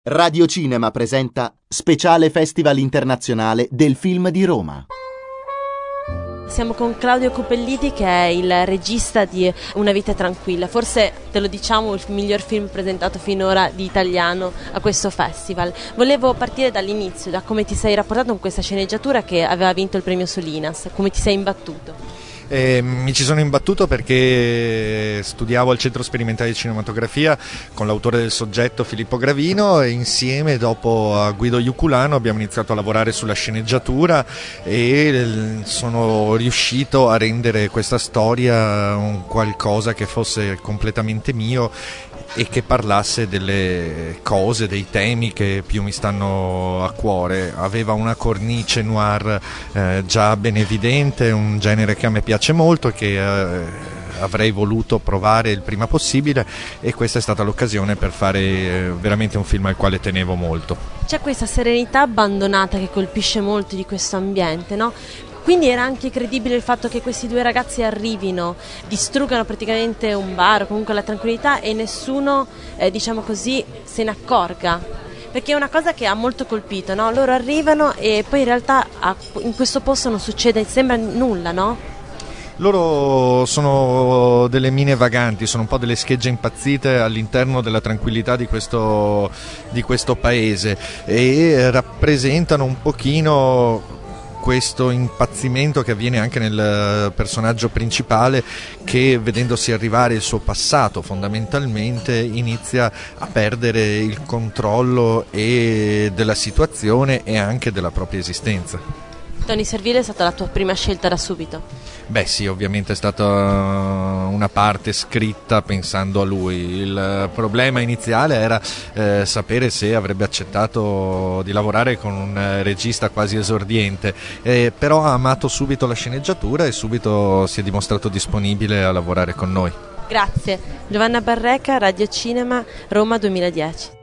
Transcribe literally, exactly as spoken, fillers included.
Radio Cinema presenta Speciale Festival Internazionale del Film di Roma. Siamo con Claudio Copelliti, che è il regista di Una vita tranquilla, forse te lo diciamo il miglior film presentato finora di italiano a questo festival. Volevo partire dall'inizio, da come ti sei rapportato con questa sceneggiatura che aveva vinto il premio Solinas, come ti sei imbattuto. Eh, mi ci sono imbattuto perché studiavo al Centro Sperimentale di Cinematografia con l'autore del soggetto Filippo Gravino e insieme dopo a Guido Iuculano abbiamo iniziato a lavorare sulla sceneggiatura e sono riuscito a rendere questa storia un qualcosa che fosse completamente mio e che parlasse delle cose, dei temi che più mi stanno a cuore. Aveva una cornice noir eh, già ben evidente, un genere che a me piace molto e che eh, avrei voluto provare il prima possibile, e questa è stata l'occasione per fare eh, veramente un film al quale tenevo molto. C'è questa serenità abbandonata che colpisce molto di questo ambiente, no? Quindi era anche credibile il fatto che questi due ragazzi arrivino, distruggano praticamente un bar o comunque la tranquillità e nessuno, eh, diciamo così, se ne accorga. Perché è una cosa che ha molto colpito, no? Loro arrivano e poi in realtà a, in questo posto non succede, sembra nulla, no? Loro sono delle mine vaganti, sono un po' delle schegge impazzite all'interno della tranquillità di questo, di questo paese, e rappresentano un pochino questo impazzimento che avviene anche nel personaggio principale, che vedendosi arrivare il suo passato fondamentalmente inizia a perdere il controllo e della situazione e anche della propria esistenza. Tony Servillo è stata la tua prima scelta da subito? Beh sì, ovviamente è stata una parte scritta pensando a lui. Il problema iniziale era eh, sapere se avrebbe accettato di lavorare con un regista quasi esordiente, eh, però ha amato subito la sceneggiatura e subito si è dimostrato disponibile a lavorare con noi. Grazie. Giovanna Barreca, Radio Cinema, Roma duemiladieci.